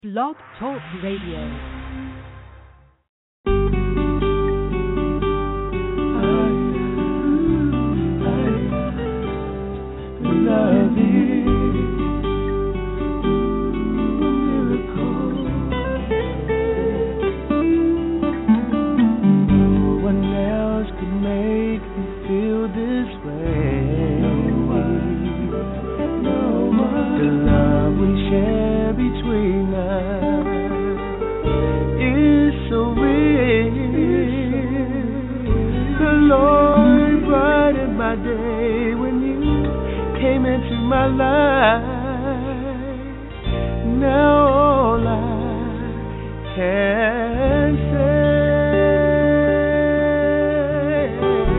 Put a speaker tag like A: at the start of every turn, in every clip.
A: Blog Talk Radio.
B: My life now, all I can say,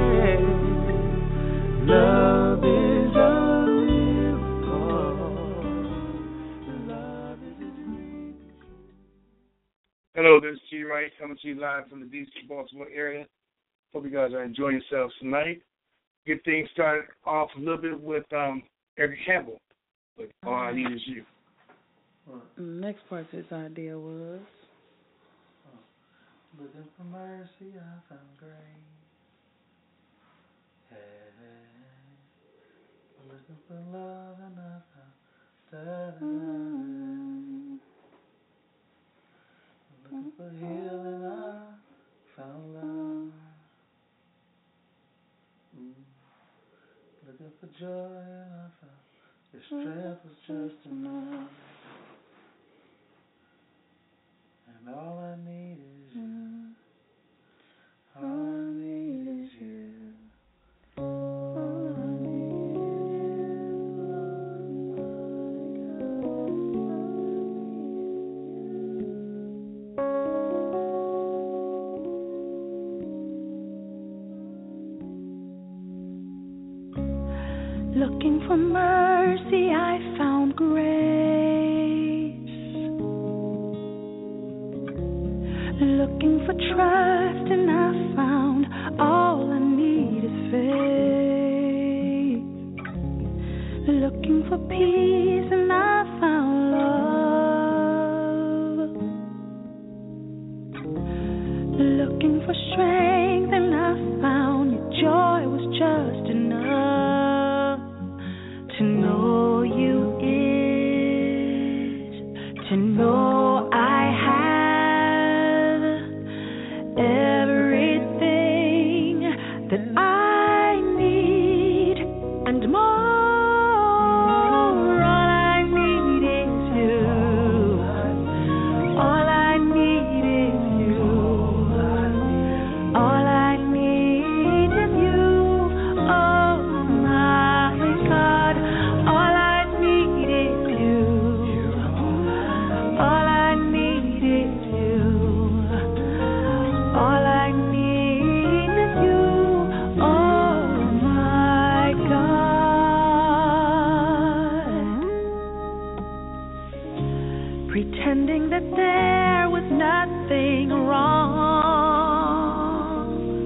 B: love is a miracle. Love is a miracle.
C: Hello, this is G Wright coming to you live from the DC Baltimore area. Hope you guys are enjoying yourselves tonight. Get things started off a little bit with Eric Campbell, but All I Need Is You.
D: The next part of his idea was
E: looking for mercy, I found grace. Looking for love, and I found looking for healing, I found love. Looking for joy, and I found your strength was just enough. And all I need is you. All I need is you. All I need
F: Looking for mercy, I found grace. Looking for trust, and I found all I need is faith. Looking for peace, and I found love. Looking for strength, and I found your joy was just enough. To know you is to know I have everything that I need and more. All I need is you. All I need is you. All I need is you. Oh my God. All I need is you. All I need is you. All I need is you. Oh my God. Pretending that there was nothing wrong.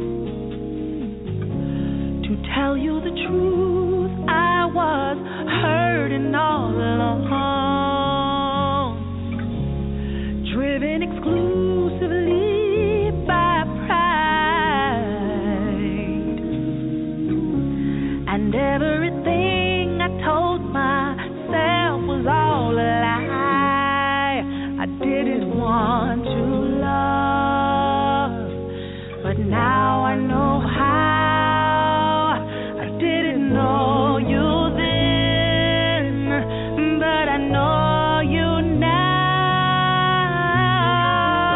F: To tell you the truth, I was hurting all along, driven exclusively by pride, and everything I told myself was all a lie. I didn't want to love, but now I know how. I didn't know you then, but I know you now.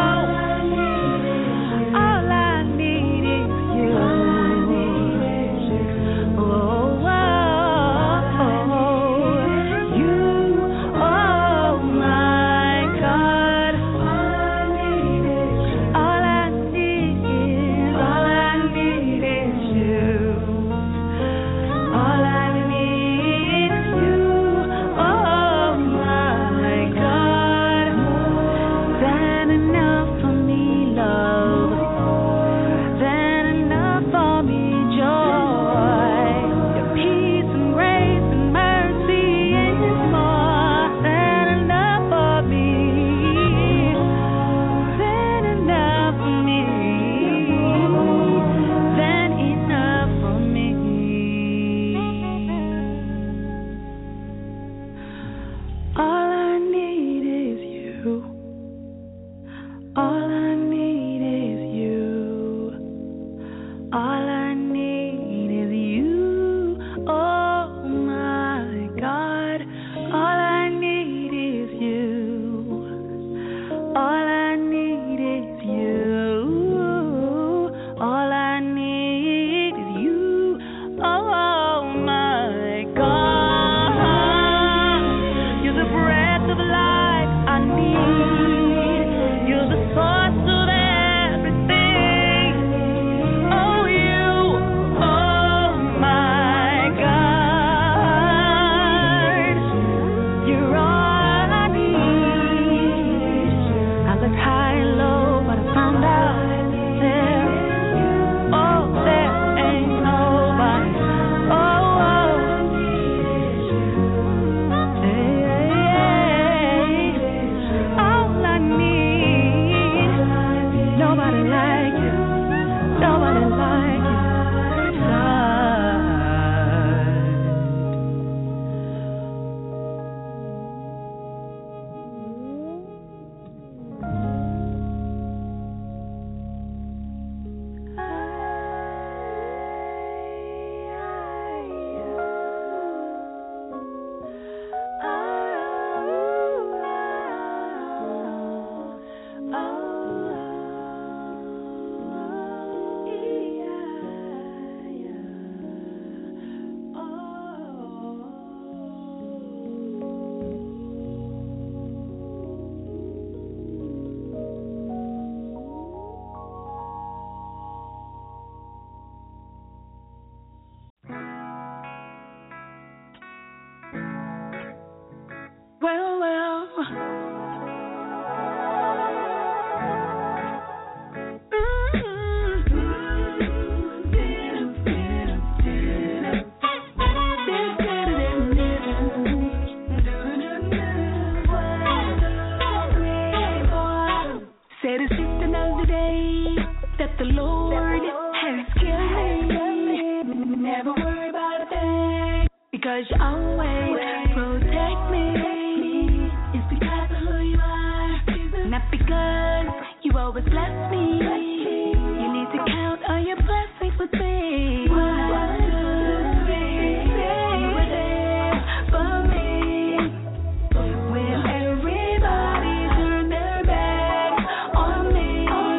F: because you always protect me. It's because of who you are, not because you always bless me. You need to count all your blessings with me. 1, 2, 3, you were there for me when everybody turned their backs on me.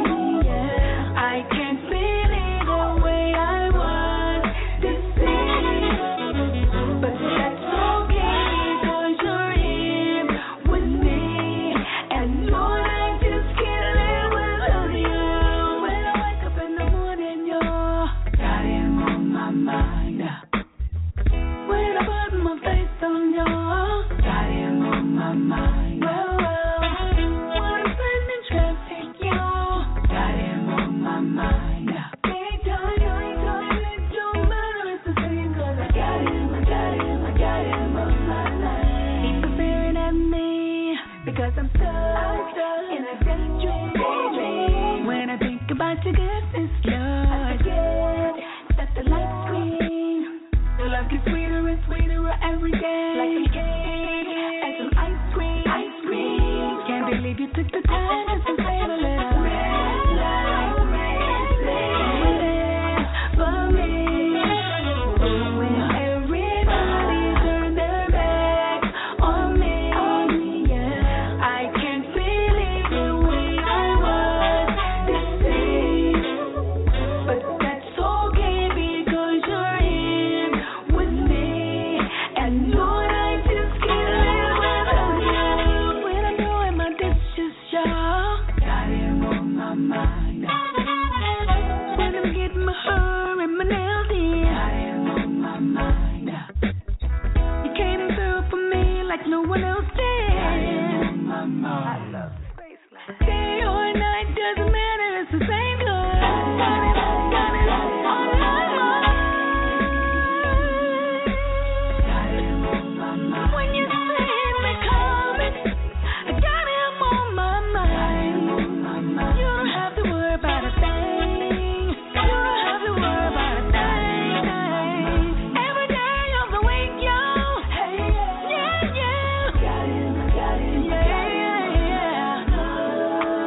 F: I can't believe the way I was deceived, but that's okay because you're here with me, and Lord, I just can't live without you. When I wake up in the morning, you're got him on my mind. When I put my face on you, got him on my mind. Well, when I'm sitting in traffic, you got him on my mind. Big time, it don't matter, it's the same, 'cause I got him on my mind. He's staring at me because I'm stuck in a daydream. When I think about your goodness, Lord, I forget that the lights green. Your love gets sweeter and sweeter every day, like a cake and some ice cream. Can't believe you took the time just to save a little red light. You were there for me when everybody turned their backs on me. I can't believe the way I was deceived, but that's okay because you're here with me, and Lord, I just can't live without you. When I'm doing my dishes, y'all got him on my mind. When I'm getting my hair and my nails in, got him on my mind. You came through for me like no one else did. Got him on my mind. Day or night doesn't matter, it's the same good. Got it on my mind. Got him on my mind. When you see me coming, I got him on my mind. You don't have to worry about a thing. You don't have to worry about a thing. Every day of the week, yo. Yeah. Got him, yeah.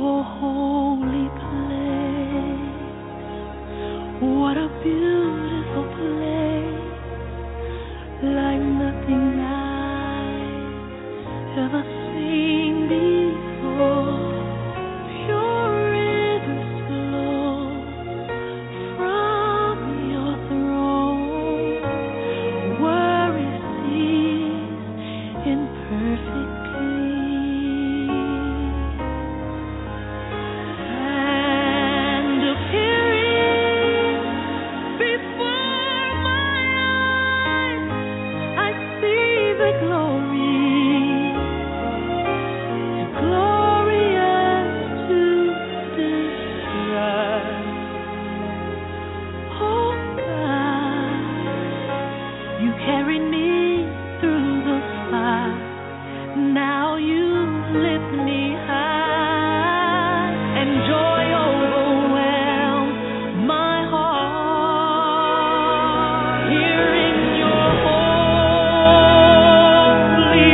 F: Oh, holy place, what a beautiful place, like nothing I've ever seen before. Pure rivers flow from your throne, worries cease in perfect peace. And appearing before my eyes, I see the glory, glorious to describe. Oh God, you carried me through the fire. Now you lift me high, and joy overwhelms my heart. Here in your holy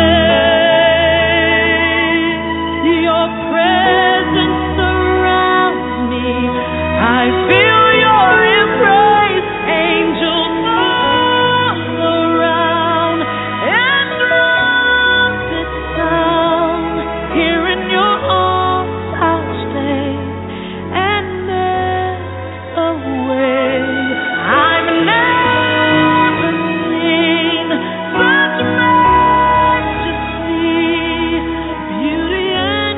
F: place, your presence surrounds me. I feel your embrace, angels all around, and trumpet sound. Here in your arms I'll stay and melt away. I've never seen such majesty, beauty and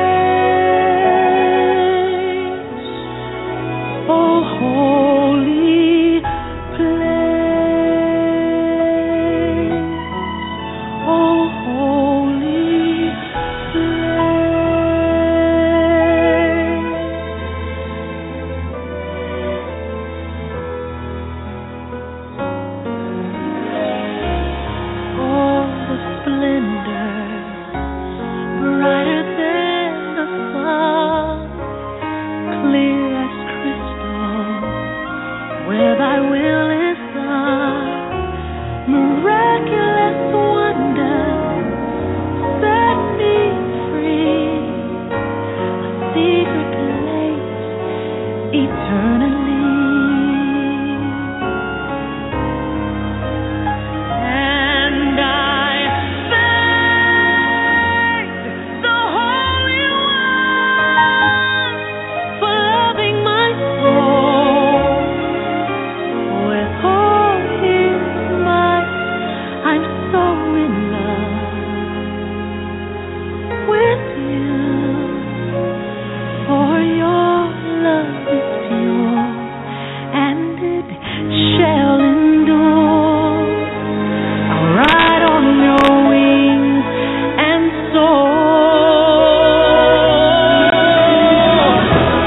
F: grace. Oh, holy place. Oh, holy place. Oh, the splendor, brighter than the sun, clear as crystal, where thy will is done. Miraculous wonder, set me free, a secret place eternally. And I thank the Holy One for loving my soul with all His might. I'm so in love with you, for your love is pure and it shall endure. I'll ride on your wings and soar.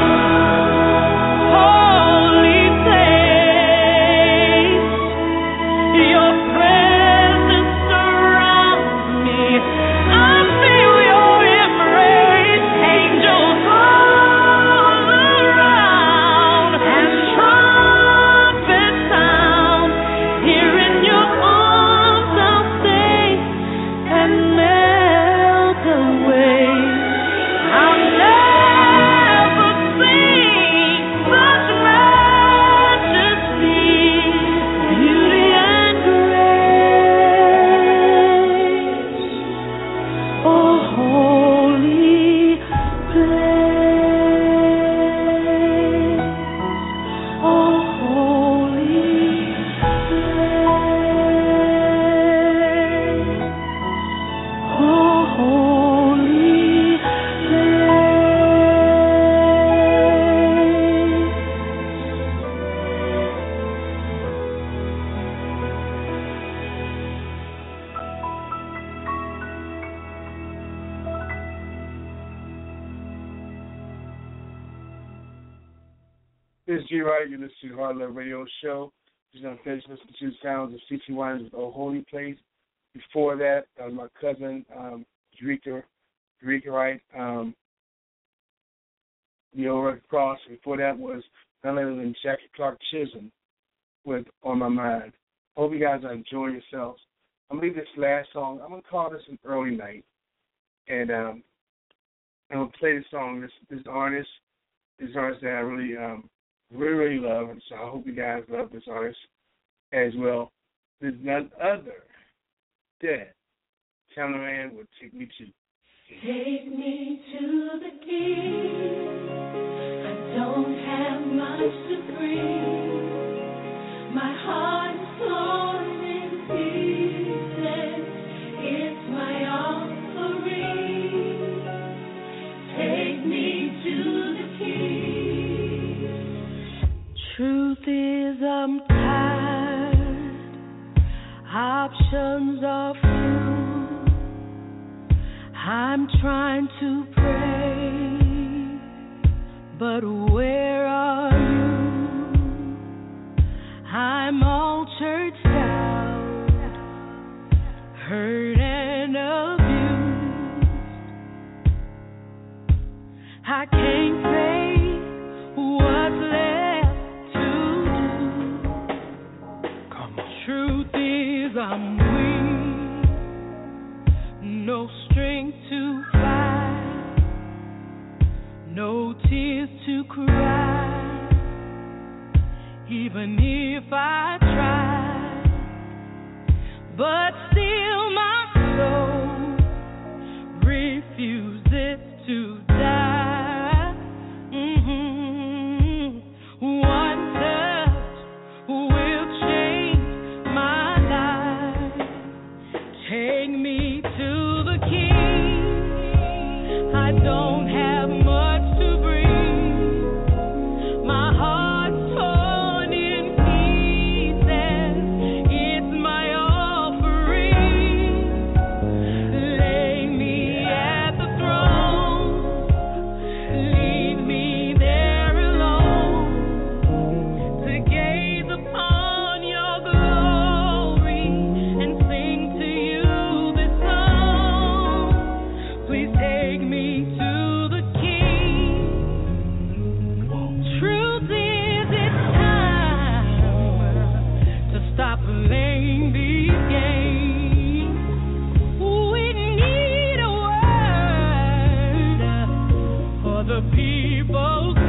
F: Holy place, your presence surrounds me. I feel your embrace, angels all around, and trumpet sound. Here in your arms I'll stay and melt away. I'll never seen such majesty, beauty and grace. Oh, holy place. Oh, holy place. Oh, holy place.
C: This is G. Wright. You're listening to the Hard Love Radio Show. Just going to finish listening to the sounds of C.T. Winans' Oh Holy Place. Before that, my cousin, Eureka Wright, the Old Red Cross. Before that was none other than Jackie Clark Chisholm with On My Mind. Hope you guys are enjoying yourselves. I'm going to leave this last song. I'm going to call this an early night. And I'm gonna play the song. This artist that I really really love, and so I hope you guys love this artist as well. There's none other than Cameraman Will Take Me To.
F: Take me to the King. I don't have much to bring. My heart is torn in pieces. It's my offering. Take me to the King.
D: Truth is, I'm tired. Options are few. I'm trying to pray, but where are you? I'm all churched out, hurt and abused. I can't say what's left to do. Come on. Truth is, I'm weak, no strength to fight, no tears to cry, even if I try, but still my soul refuses to die. One touch will change my life. Take me to the King. I don't have much to bring. My heart's torn in pieces. It's my offering. Lay me at the throne. Leave me there alone to gaze upon your glory and sing to you this song. Please take me to the King. Truth is, it's time to stop playing these games. We need a word for the people's